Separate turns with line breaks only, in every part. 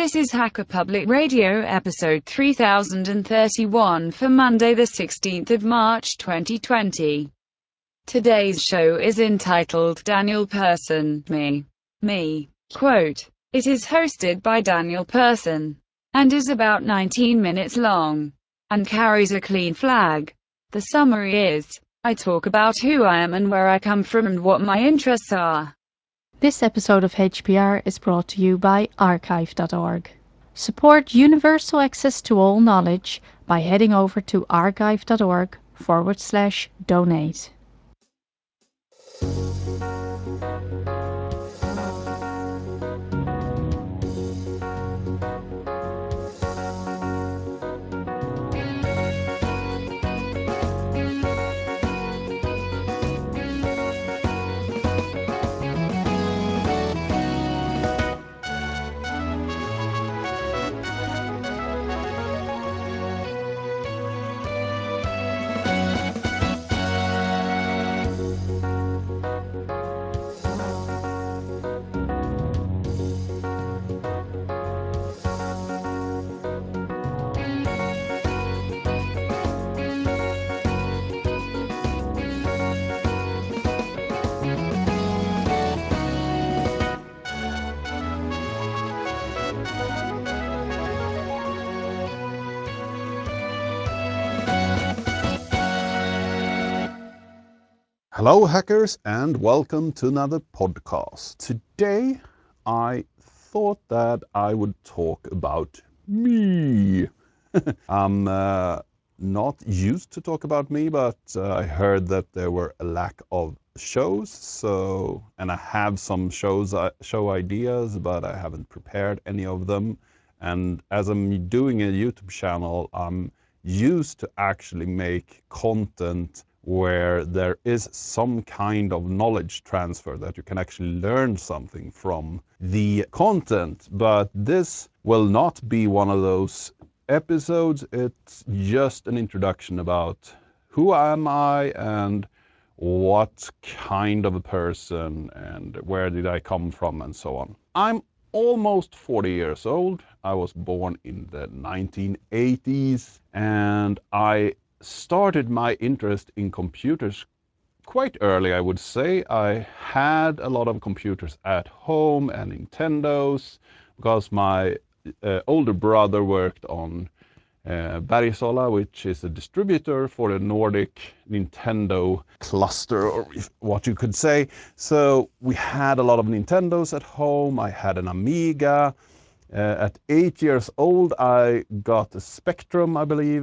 This is Hacker Public Radio episode 3031 for Monday the 16th of March 2020. Today's show is entitled Daniel Persson, Me. Quote, it is hosted by Daniel Persson and is about 19 minutes long and carries a clean flag. The summary is, I talk about who I am and where I come from and what my interests are.
This episode of HPR is brought to you by archive.org. Support universal access to all knowledge by heading over to archive.org/donate.
Hello hackers and welcome to another podcast. Today I thought that I would talk about me. I'm not used to talk about me, but I heard that there were a lack of shows, and I have some show ideas, but I haven't prepared any of them. And as I'm doing a YouTube channel, I'm used to actually make content where there is some kind of knowledge transfer, that you can actually learn something from the content. But this will not be one of those episodes. It's just an introduction about who am I and what kind of a person and where did I come from and so on. I'm almost 40 years old. I was born in the 1980s and I started my interest in computers quite early, I would say. I had a lot of computers at home and Nintendos because my older brother worked on Bergsala, which is a distributor for the Nordic Nintendo cluster, or what you could say. So we had a lot of Nintendos at home. I had an Amiga. At 8 years old, I got a Spectrum, I believe,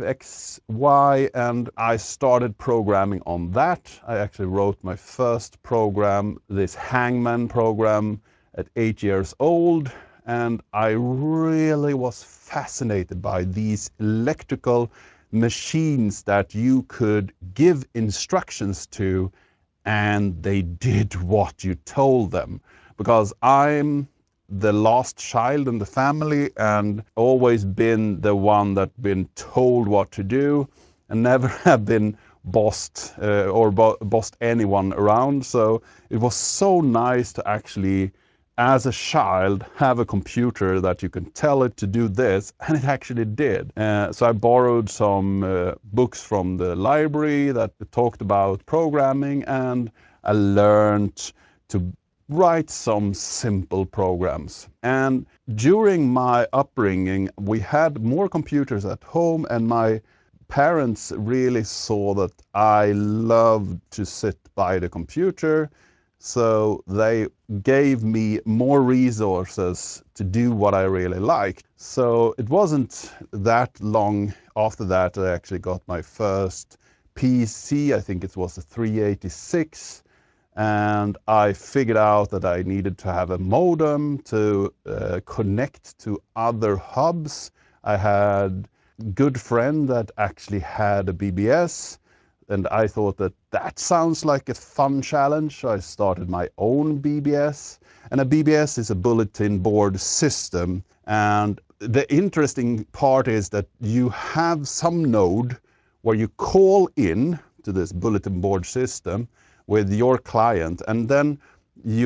XY, and I started programming on that. I actually wrote my first program, this Hangman program, at 8 years old, and I really was fascinated by these electrical machines that you could give instructions to, and they did what you told them. Because I'm the last child in the family and always been the one that been told what to do and never have been bossed bossed anyone around. So it was so nice to actually, as a child, have a computer that you can tell it to do this, and it actually did. So I borrowed some books from the library that talked about programming, and I learned to write some simple programs. And during my upbringing, we had more computers at home, and my parents really saw that I loved to sit by the computer. So they gave me more resources to do what I really liked. So it wasn't that long after that I actually got my first PC. I think it was a 386. And I figured out that I needed to have a modem to connect to other hubs. I had a good friend that actually had a BBS, and I thought that that sounds like a fun challenge. So I started my own BBS, and a BBS is a bulletin board system. And the interesting part is that you have some node where you call in to this bulletin board system with your client, and then you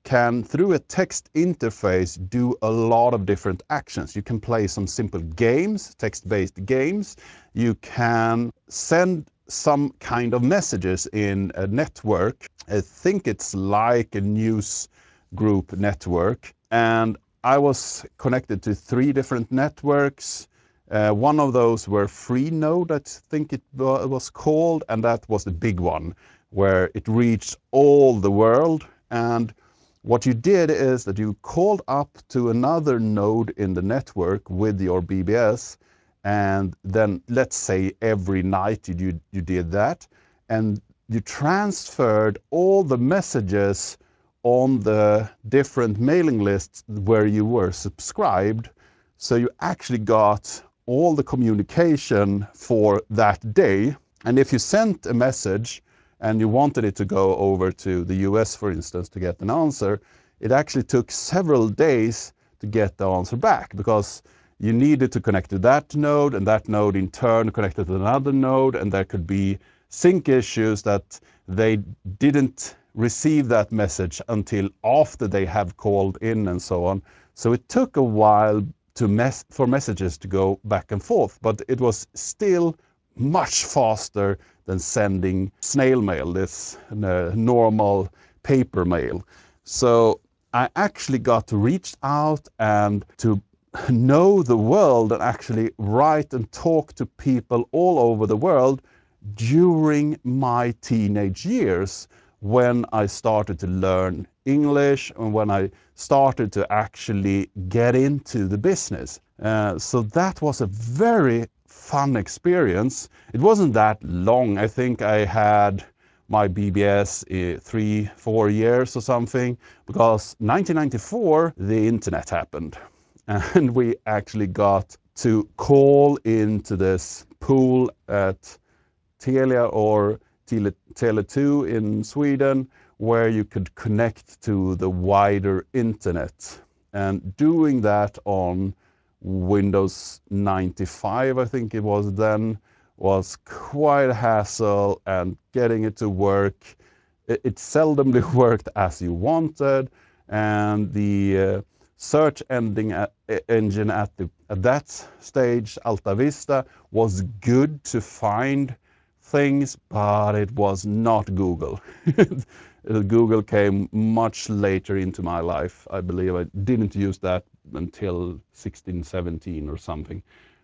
can, through a text interface, do a lot of different actions. You can play some simple games, text-based games. You can send some kind of messages in a network. I think it's like a news group network. And I was connected to 3 different networks. One of those were Freenode, I think it was called, and that was the big one, where it reached all the world. And what you did is that you called up to another node in the network with your BBS, and then let's say every night you did that, and you transferred all the messages on the different mailing lists where you were subscribed. So you actually got all the communication for that day. And if you sent a message and you wanted it to go over to the US, for instance, to get an answer, it actually took several days to get the answer back, because you needed to connect to that node, and that node in turn connected to another node, and there could be sync issues that they didn't receive that message until after they have called in and so on. So it took a while for messages to go back and forth, but it was still much faster than sending snail mail, this normal paper mail. So I actually got to reach out and to know the world and actually write and talk to people all over the world during my teenage years, when I started to learn English and when I started to actually get into the business. So that was a very fun experience. It wasn't that long. I think I had my BBS 3-4 years or something, because 1994 the internet happened, and we actually got to call into this pool at Telia or Tele2 in Sweden, where you could connect to the wider internet. And doing that on Windows 95, I think it was then, was quite a hassle, and getting it to work, it seldomly worked as you wanted, and the search engine at that stage, Alta Vista, was good to find things, but it was not Google. Google came much later into my life. I believe I didn't use that until 16, 17 or something.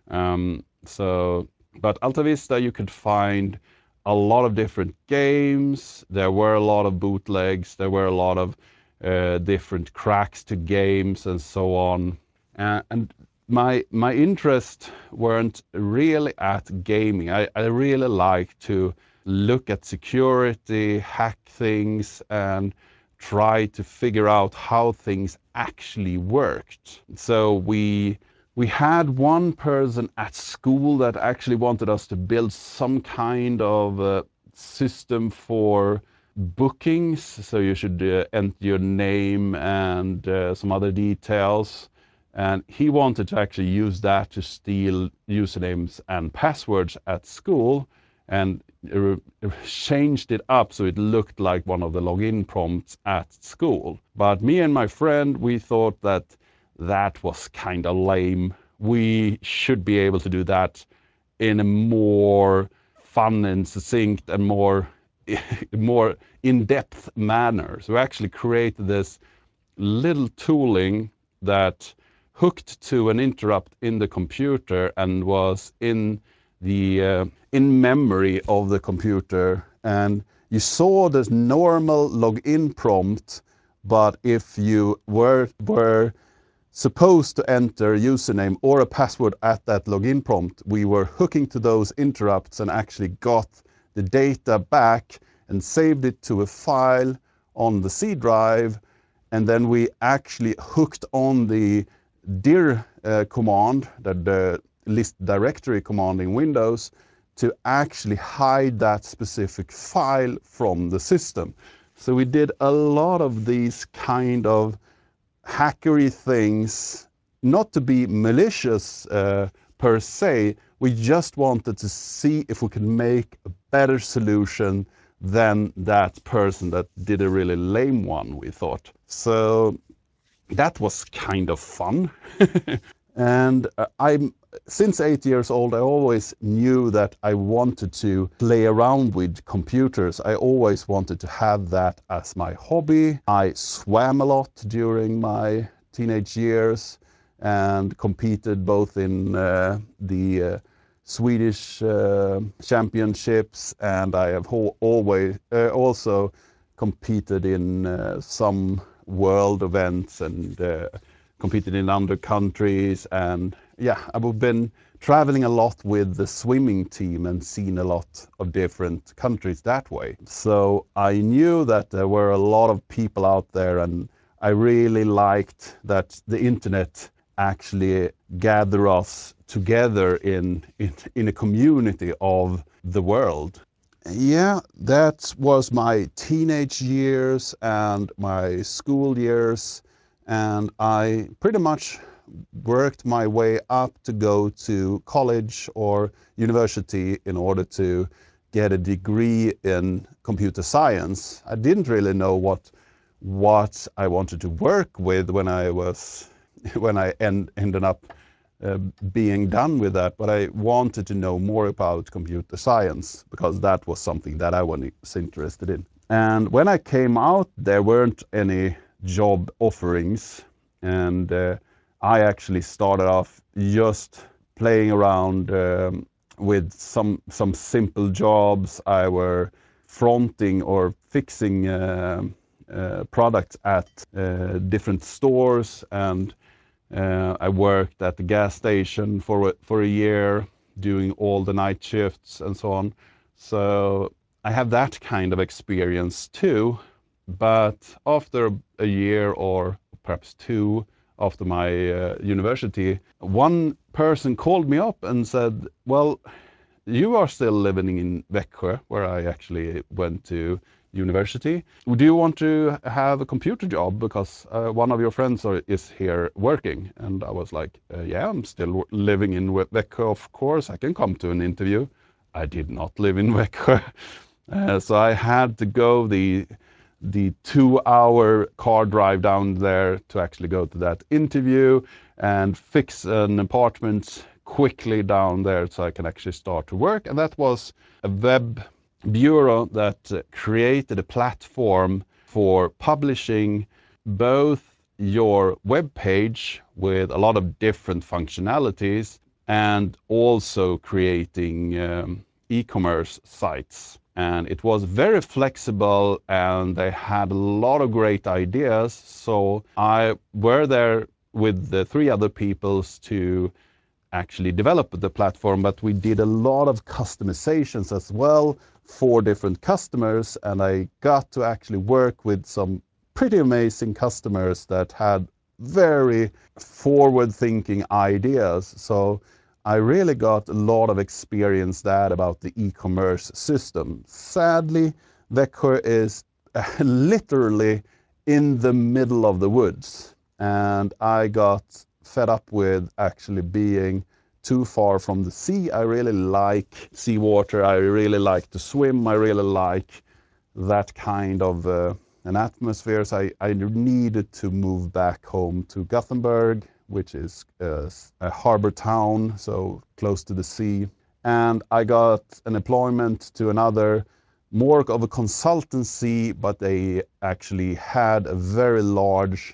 But Alta Vista, you could find a lot of different games. There were a lot of bootlegs. There were a lot of different cracks to games and so on. And my interest weren't really at gaming. I really like to look at security, hack things, and try to figure out how things actually worked. So we had one person at school that actually wanted us to build some kind of system for bookings. So you should enter your name and some other details. And he wanted to actually use that to steal usernames and passwords at school, and changed it up so it looked like one of the login prompts at school. But me and my friend, we thought that that was kind of lame. We should be able to do that in a more fun and succinct and more in-depth manner. So we actually created this little tooling that hooked to an interrupt in the computer and was in memory of the computer. And you saw this normal login prompt, but if you were supposed to enter a username or a password at that login prompt, we were hooking to those interrupts and actually got the data back and saved it to a file on the C drive. And then we actually hooked on the dir command, the list directory command in Windows, to actually hide that specific file from the system. So we did a lot of these kind of hackery things, not to be malicious per se. We just wanted to see if we could make a better solution than that person that did a really lame one, we thought. So that was kind of fun. And since 8 years old, I always knew that I wanted to play around with computers. I always wanted to have that as my hobby. I swam a lot during my teenage years and competed both in the Swedish championships, and I have always also competed in some world events and competed in other countries. And yeah, I've been traveling a lot with the swimming team and seen a lot of different countries that way. So I knew that there were a lot of people out there, and I really liked that the internet actually gather us together in a community of the world. Yeah, that was my teenage years and my school years, and I pretty much worked my way up to go to college or university in order to get a degree in computer science. I didn't really know what I wanted to work with when I ended up being done with that, but I wanted to know more about computer science because that was something that I was interested in. And when I came out, there weren't any job offerings, and I actually started off just playing around with some simple jobs. I were fronting or fixing products at different stores, and I worked at the gas station for a year, doing all the night shifts and so on. So I have that kind of experience too. But after a year or perhaps two after my university, one person called me up and said, "Well, you are still living in Växjö, where I actually went to university. Do you want to have a computer job because one of your friends is here working?" And I was like, "Yeah, I'm still living in Växjö, of course, I can come to an interview." I did not live in Växjö. So I had to go the 2-hour car drive down there to actually go to that interview and fix an apartment quickly down there so I can actually start to work. And that was a web bureau that created a platform for publishing both your web page with a lot of different functionalities and also creating e-commerce sites. And it was very flexible, and they had a lot of great ideas. So I were there with the 3 other peoples to actually develop the platform, but we did a lot of customizations as well for different customers, and I got to actually work with some pretty amazing customers that had very forward-thinking ideas. So I really got a lot of experience that about the e-commerce system. Sadly, Växjö is literally in the middle of the woods, and I got fed up with actually being too far from the sea. I really like seawater. I really like to swim. I really like that kind of an atmosphere. So I needed to move back home to Gothenburg, which is a harbor town, so close to the sea. And I got an employment to another, more of a consultancy, but they actually had a very large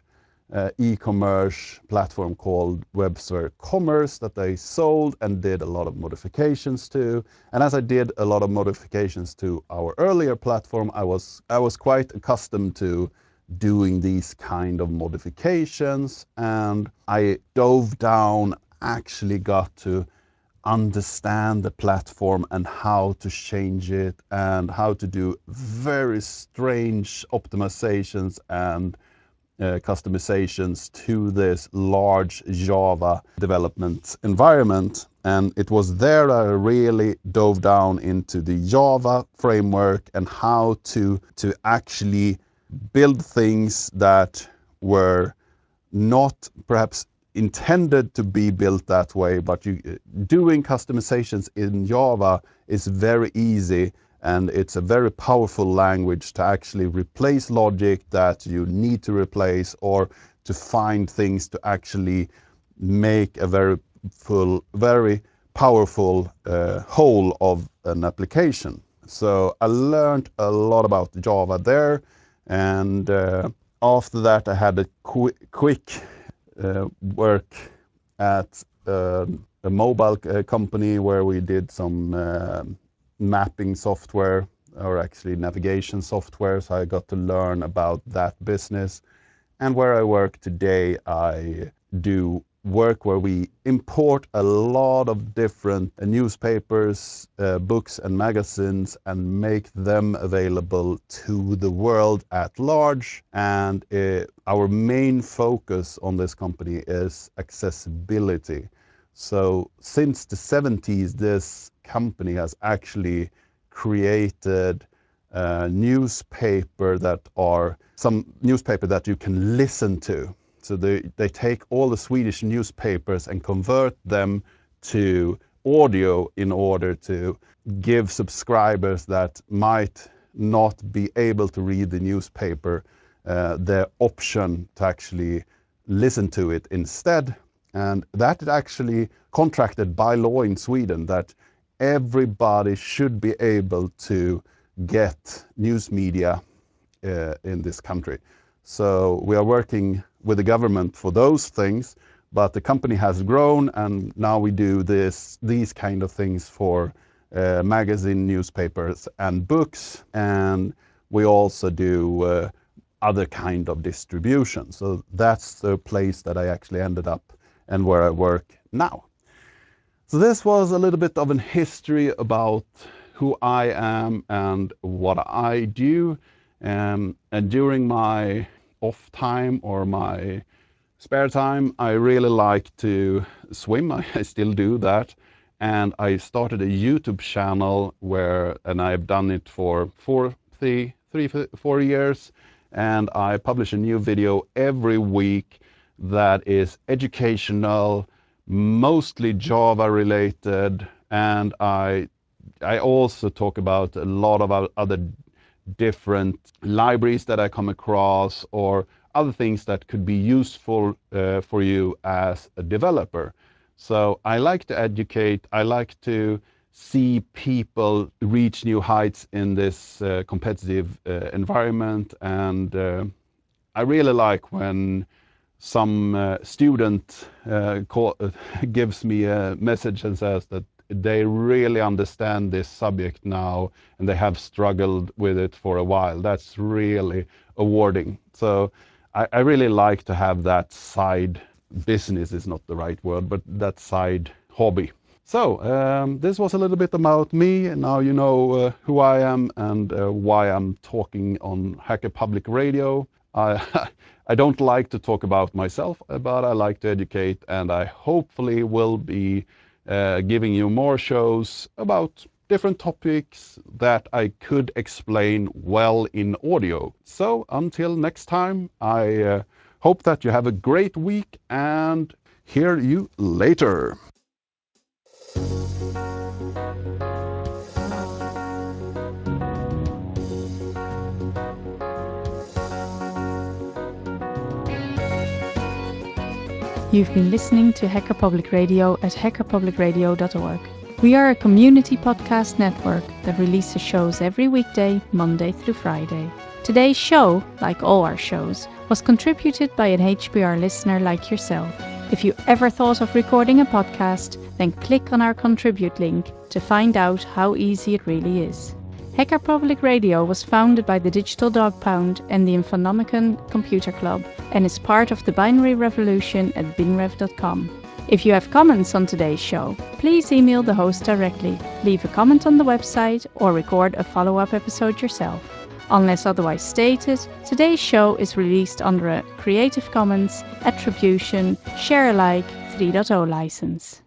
e-commerce platform called Websphere Commerce that they sold and did a lot of modifications to. And as I did a lot of modifications to our earlier platform, I was quite accustomed to doing these kind of modifications, and I dove down, actually got to understand the platform and how to change it and how to do very strange optimizations and customizations to this large Java development environment. And it was there I really dove down into the Java framework and how to actually build things that were not perhaps intended to be built that way, but doing customizations in Java is very easy, and it's a very powerful language to actually replace logic that you need to replace, or to find things to actually make a very powerful whole of an application. So I learned a lot about Java there, and after that I had a quick work at a mobile company where we did some mapping software, or actually navigation software, so I got to learn about that business. And where I work today, I do work where we import a lot of different newspapers, books and magazines, and make them available to the world at large. And our main focus on this company is accessibility. So since the 70s, this company has actually created newspaper that are some newspaper that you can listen to. So they take all the Swedish newspapers and convert them to audio in order to give subscribers that might not be able to read the newspaper the option to actually listen to it instead. And that is actually contracted by law in Sweden, that everybody should be able to get news media in this country. So we are working with the government for those things, but the company has grown, and now we do these kind of things for magazine, newspapers and books, and we also do other kind of distribution. So that's the place that I actually ended up and where I work now. So this was a little bit of a history about who I am and what I do. And during my off time or my spare time, I really like to swim. I still do that. And I started a YouTube channel and I've done it for 4 years. And I publish a new video every week that is educational, mostly Java related, and I also talk about a lot of other different libraries that I come across, or other things that could be useful for you as a developer. So I like to educate, I like to see people reach new heights in this competitive environment, and I really like when some student gives me a message and says that they really understand this subject now and they have struggled with it for a while. That's really rewarding. So I really like to have that side business, is not the right word, but that side hobby. So this was a little bit about me, and now you know who I am and why I'm talking on Hacker Public Radio. I don't like to talk about myself, but I like to educate, and I hopefully will be giving you more shows about different topics that I could explain well in audio. So until next time, I hope that you have a great week, and hear you later.
You've been listening to Hacker Public Radio at hackerpublicradio.org. We are a community podcast network that releases shows every weekday, Monday through Friday. Today's show, like all our shows, was contributed by an HPR listener like yourself. If you ever thought of recording a podcast, then click on our contribute link to find out how easy it really is. Hacker Public Radio was founded by the Digital Dog Pound and the Infonomicon Computer Club, and is part of the binary revolution at binrev.com. If you have comments on today's show, please email the host directly, leave a comment on the website, or record a follow-up episode yourself. Unless otherwise stated, today's show is released under a Creative Commons Attribution Share Alike 3.0 license.